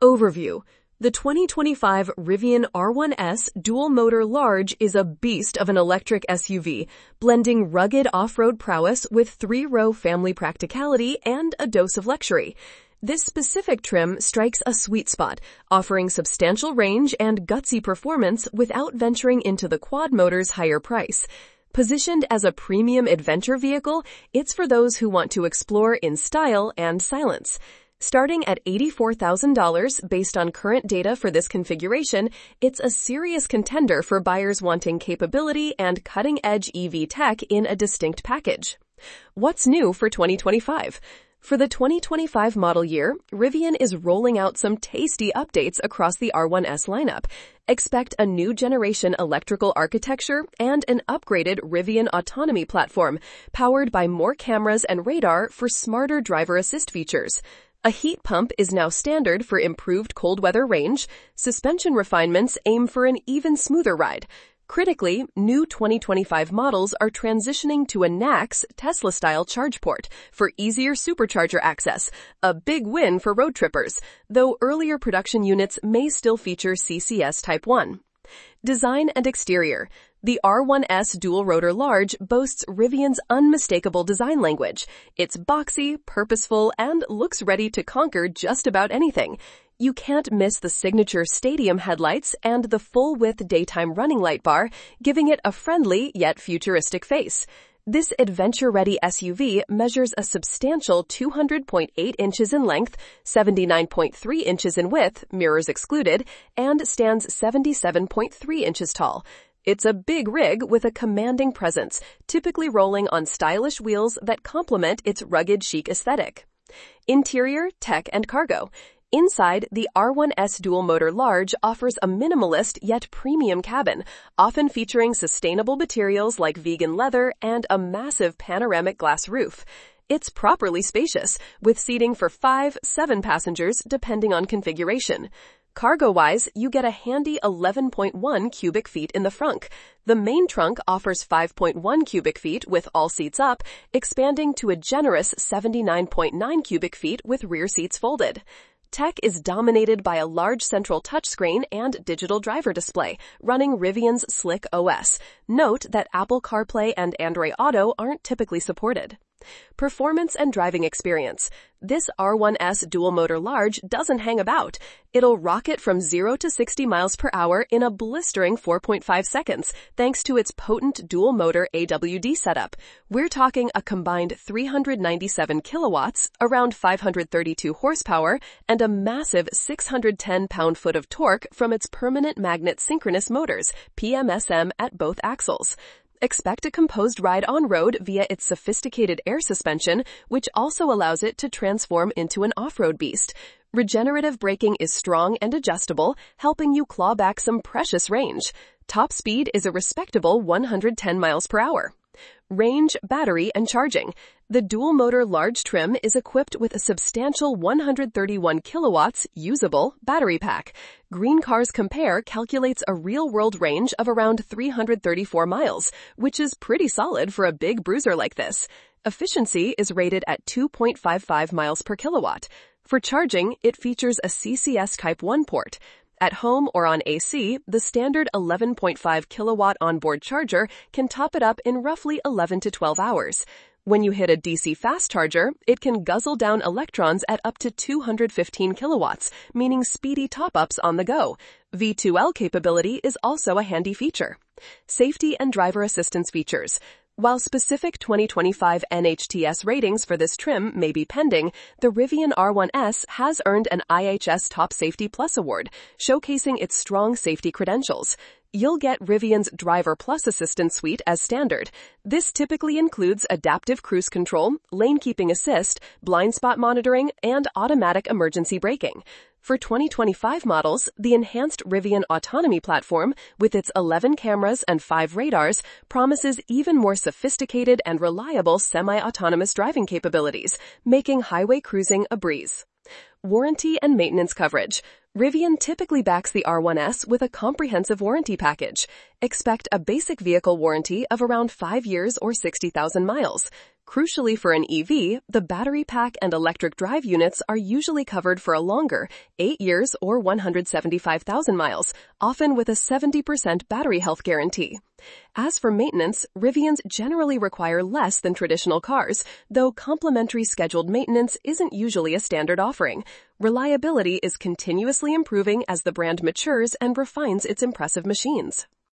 Overview. The 2025 Rivian R1S dual-motor large is a beast of an electric SUV, blending rugged off-road prowess with three-row family practicality and a dose of luxury. This specific trim strikes a sweet spot, offering substantial range and gutsy performance without venturing into the quad motor's higher price. Positioned as a premium adventure vehicle, it's for those who want to explore in style and silence. Starting at $84,000 based on current data for this configuration, it's a serious contender for buyers wanting capability and cutting-edge EV tech in a distinct package. What's new for 2025? For the 2025 model year, Rivian is rolling out some tasty updates across the R1S lineup. Expect a new generation electrical architecture and an upgraded Rivian autonomy platform, powered by more cameras and radar for smarter driver assist features. A heat pump is now standard for improved cold weather range. Suspension refinements aim for an even smoother ride. Critically, new 2025 models are transitioning to a NACS Tesla-style charge port for easier supercharger access, a big win for road trippers, though earlier production units may still feature CCS Type 1. Design and exterior. The R1S dual-rotor large boasts Rivian's unmistakable design language. It's boxy, purposeful, and looks ready to conquer just about anything. You can't miss the signature stadium headlights and the full-width daytime running light bar, giving it a friendly yet futuristic face. This adventure-ready SUV measures a substantial 200.8 inches in length, 79.3 inches in width, mirrors excluded, and stands 77.3 inches tall. It's a big rig with a commanding presence, typically rolling on stylish wheels that complement its rugged chic aesthetic. Interior, tech, and cargo. Inside, the R1S dual-motor large offers a minimalist yet premium cabin, often featuring sustainable materials like vegan leather and a massive panoramic glass roof. It's properly spacious, with seating for 5-7 passengers depending on configuration. Cargo-wise, you get a handy 11.1 cubic feet in the frunk. The main trunk offers 5.1 cubic feet with all seats up, expanding to a generous 79.9 cubic feet with rear seats folded. Tech is dominated by a large central touchscreen and digital driver display, running Rivian's Slick OS. Note that Apple CarPlay and Android Auto aren't typically supported. Performance and driving experience. This R1S dual-motor large doesn't hang about. It'll rocket from 0 to 60 miles per hour in a blistering 4.5 seconds, thanks to its potent dual-motor AWD setup. We're talking a combined 397 kilowatts, around 532 horsepower, and a massive 610 pound-foot of torque from its permanent magnet synchronous motors, PMSM, at both axles. Expect a composed ride on-road via its sophisticated air suspension, which also allows it to transform into an off-road beast. Regenerative braking is strong and adjustable, helping you claw back some precious range. Top speed is a respectable 110 miles per hour. Range, battery, and charging. The dual-motor large trim is equipped with a substantial 131 kilowatts usable battery pack. Green Cars Compare calculates a real-world range of around 334 miles, which is pretty solid for a big bruiser like this. Efficiency is rated at 2.55 miles per kilowatt. For charging, it features a CCS Type 1 port. At home or on AC, the standard 11.5 kilowatt onboard charger can top it up in roughly 11 to 12 hours. When you hit a DC fast charger, it can guzzle down electrons at up to 215 kilowatts, meaning speedy top-ups on the go. V2L capability is also a handy feature. Safety and driver assistance features. While specific 2025 NHTS ratings for this trim may be pending, the Rivian R1S has earned an IHS Top Safety Plus award, showcasing its strong safety credentials. You'll get Rivian's Driver Plus Assistance suite as standard. This typically includes adaptive cruise control, lane keeping assist, blind spot monitoring, and automatic emergency braking. For 2025 models, the enhanced Rivian Autonomy platform, with its 11 cameras and 5 radars, promises even more sophisticated and reliable semi-autonomous driving capabilities, making highway cruising a breeze. Warranty and maintenance coverage. Rivian typically backs the R1S with a comprehensive warranty package. Expect a basic vehicle warranty of around 5 years or 60,000 miles. Crucially for an EV, the battery pack and electric drive units are usually covered for a longer, 8 years or 175,000 miles, often with a 70% battery health guarantee. As for maintenance, Rivians generally require less than traditional cars, though complimentary scheduled maintenance isn't usually a standard offering. Reliability is continuously improving as the brand matures and refines its impressive machines.